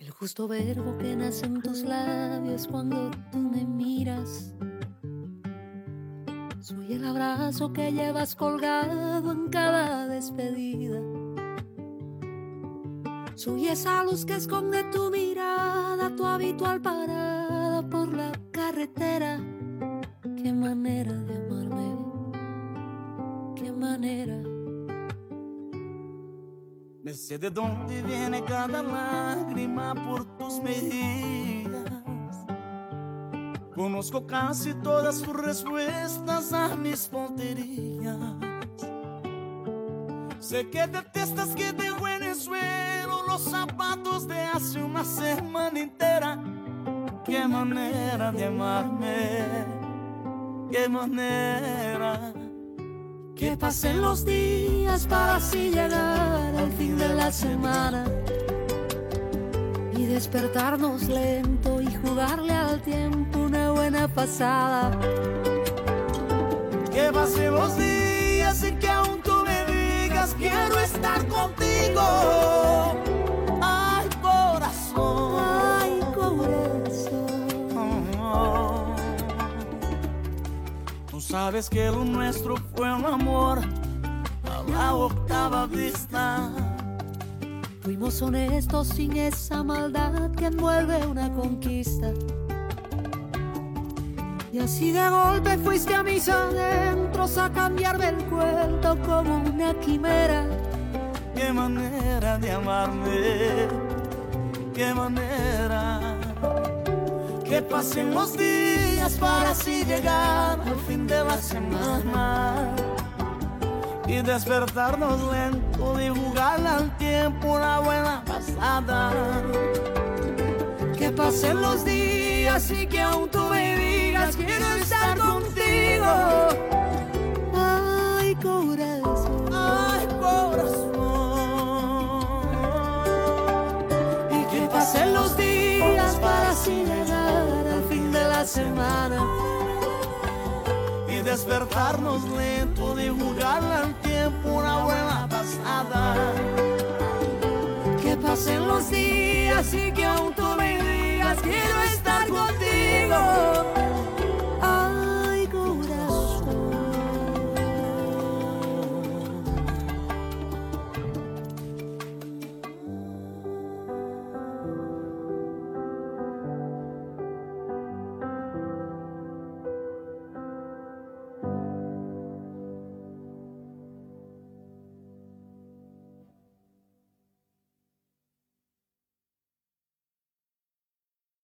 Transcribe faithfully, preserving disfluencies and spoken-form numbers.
El justo verbo que nace en tus labios cuando tú me miras. Soy el abrazo que llevas colgado en cada despedida. Soy esa luz que esconde tu mirada, tu habitual parada por la carretera. Qué manera de amarme, qué manera. Me sé de dónde viene cada lágrima por tus mejillas. Conozco casi todas tus respuestas a mis tonterías. Sé que detestas que dejo en el suelo los zapatos de hace una semana entera. Qué manera de amarme, qué manera. Que pasen los días para así llegar al fin de la semana y despertarnos lento y jugarle al tiempo una buena pasada. Que pasen los días y que aún tú me digas quiero estar contigo. Ay, corazón, ay, corazón. Oh, oh. Tú sabes que lo nuestro fue un amor a la octava vista. Fuimos honestos sin esa maldad que envuelve una conquista. Y así de golpe fuiste a mis adentros a cambiarme el cuento como una quimera. Qué manera de amarme, qué manera. Que pasen los días para así llegar al fin de la semana y despertarnos lento y jugar al tiempo una buena pasada. Que pasen los días y que aún tú me digas quiero estar contigo. Ay, corazón, ay, corazón. Y que pasen los días para así llegar al fin de la semana y despertarnos lento y jugar al tiempo una buena pasada. Que pasen los días y que aún tú me digas quiero estar contigo.